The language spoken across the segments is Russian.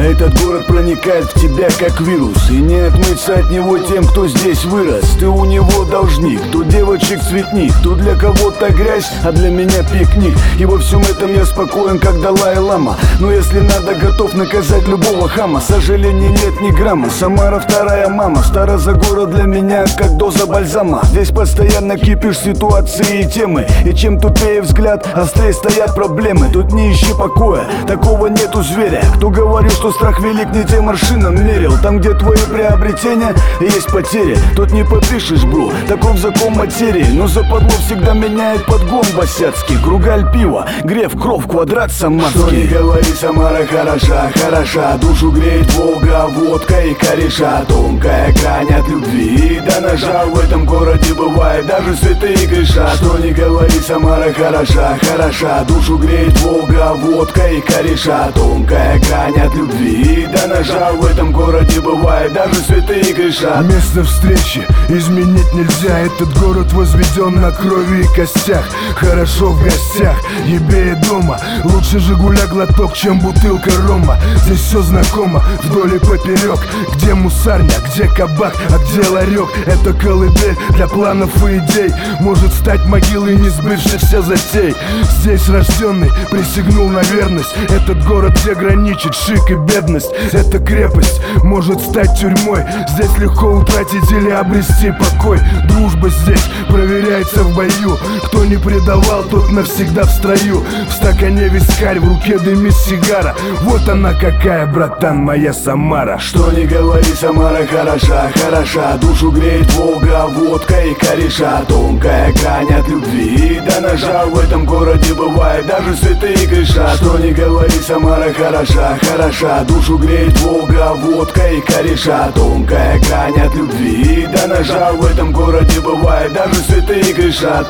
Этот город проникает в тебя как вирус, и не отмыться от него тем, кто здесь вырос. Ты у него должник, тут девочек цветник, тут для кого-то грязь, а для меня пикник. И во всем этом я спокоен, как Далай-лама. Но если надо, готов наказать любого хама. Сожалений нет ни грамма, Самара вторая мама. Старозагород для меня как доза бальзама. Здесь постоянно кипишь ситуации и темы, и чем тупее взгляд, острее стоят проблемы. Тут не ищи покоя, такого нету зверя. Кто говорил, что страх велик, не тем аршином мерил. Там, где твои приобретения, есть потери. Тут не подышишь, бру, таков закон материи. Но западло всегда меняет подгон босяцкий. Кругаль пива, греф, кров, квадрат самарский. Что не говори, Самара хороша, хороша. Душу греет Волга, водка и кореша. Тонкая грань от любви и до ножа. В этом городе бывает даже святые грешат. Что не говори, Самара хороша, хороша. Душу греет Волга, водка и кореша. Тонкая грань от любви и до ножа. В этом городе бывает даже святые грешат. Место встречи изменить нельзя. Этот город возведен на крови и костях. Хорошо в гостях, ебее дома. Лучше Жигуля глоток, чем бутылка рома. Здесь все знакомо, вдоль и поперек. Где мусарня, где кабак, а где ларек. Это колыбель для планов и идей. Может стать могилой несбывшихся затей. Здесь рожденный присягнул на верность. Этот город, где граничит шик и бедность. Эта крепость может стать тюрьмой. Здесь легко утратить или обрести покой. Дружба здесь проверяется в бою. Кто не предавал, тот навсегда в строю. В стакане вискарь, в руке дымит сигара. Вот она какая, братан, моя Самара. Что не говори, Самара хороша, хороша. Душу греет Волга, водка и кореша. Тонкая грань от любви и до ножа. В этом городе бывает даже святые грешат. Что не говори, Самара хороша, хороша. Душу греет Волга, водка и кореша. Тонкая грань от любви и до ножа. В этом городе бывает даже святые грешат.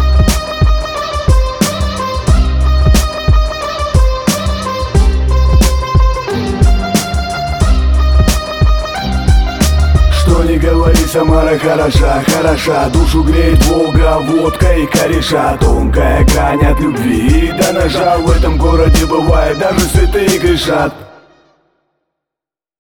Что не говори, Самара хороша, хороша. Душу греет Волга, водка и кореша. Тонкая грань от любви и до ножа. В этом городе бывает даже святые грешат.